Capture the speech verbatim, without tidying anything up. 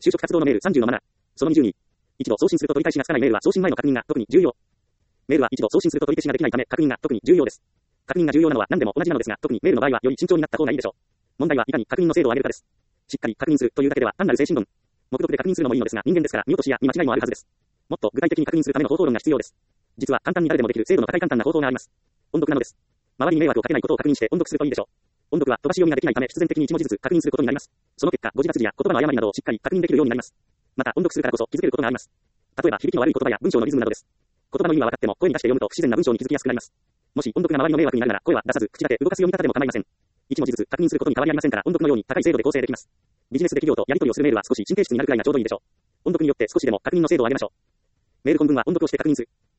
就職活動のメールさんじゅうのなな。そのにじゅうに。一度送信すると取り返しがつかないメールは送信前の確認が特に重要。メールは一度送信すると取り消しができないため確認が特に重要です。確認が重要なのは何でも同じなのですが、特にメールの場合はより慎重になった方がいいでしょう。問題はいかに確認の精度を上げるかです。しっかり確認するというだけでは単なる精神論。目読で確認するのもいいのですが、人間ですから見落としや見間違いもあるはずです。もっと具体的に確認するための方法論が必要です。実は簡単に誰でもできる精度の高い簡単な方法があります。音読なのです。周りに迷惑をかけないことを確認して音読するといいでしょう。音読は飛ばし読みができないため必然的にいち文字ずつ確認することになります。その結果、誤字脱字や言葉の誤りなどをしっかり確認できるようになります。また音読するからこそ気づけることがあります。例えば響きの悪い言葉や文章のリズムなどです。言葉の意味は分かっても声に出して読むと不自然な文章に気づきやすくなります。もし音読が周りの迷惑になるなら声は出さず口だけ動かす読み方でも構いません。一文字ずつ確認することに変わりありませんから音読のように高い精度で構成できます。ビジネスで企業とやり取りをするメールは少し神経質になるくらいがちょうどいいでしょう。音読によって少しでも確認の精度を上げましょう。メール本文は音読をして確認する。